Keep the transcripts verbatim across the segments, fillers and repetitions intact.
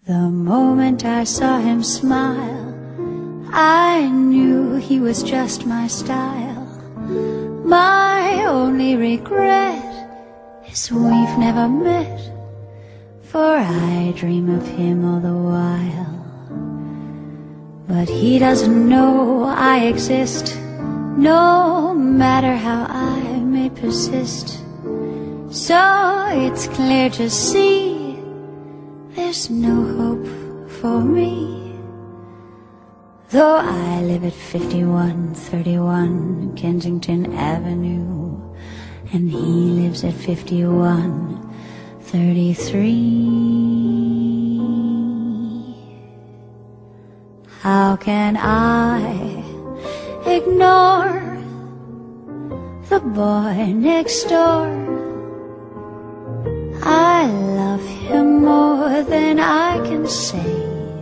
The moment I saw him smile, I knew he was just my style. My only regret is we've never met, for I dream of him all the while. But he doesn't know I exist, no matter how I may persist. So it's clear to see there's no hope for me. Though I live at fifty-one thirty-one Kensington Avenue, and he lives at fifty-one thirty-three. How can I ignore the boy next door? I love him more than I can say.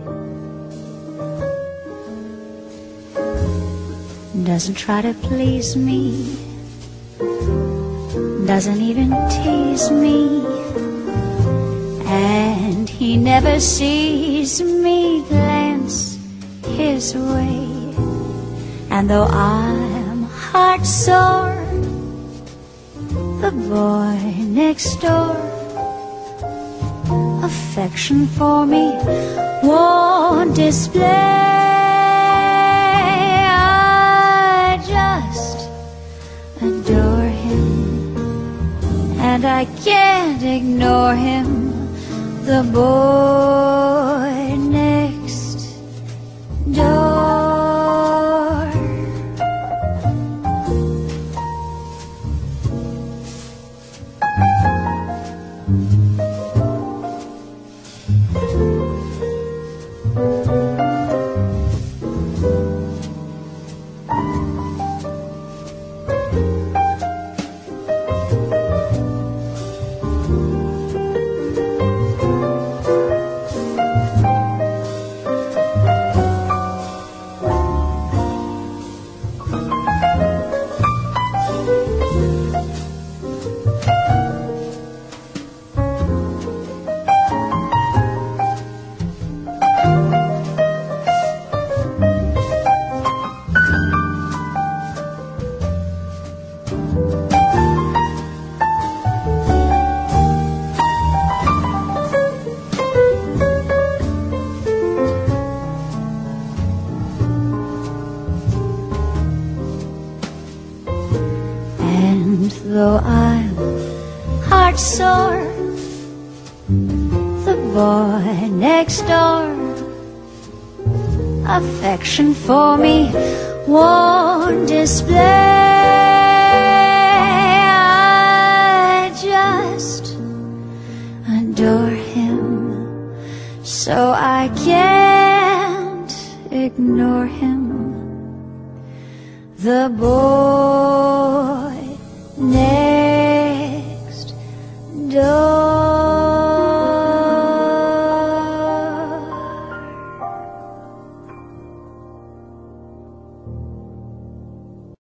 Doesn't try to please me, doesn't even tease me, and he never sees me glance his way. And though I'm heart sore, the boy next door affection for me won't display. I just adore him, and I can't ignore him, the boy next door. Though I'm heart sore, the boy next door affection for me won't display. I just adore him, so I can't ignore him, the boy next door.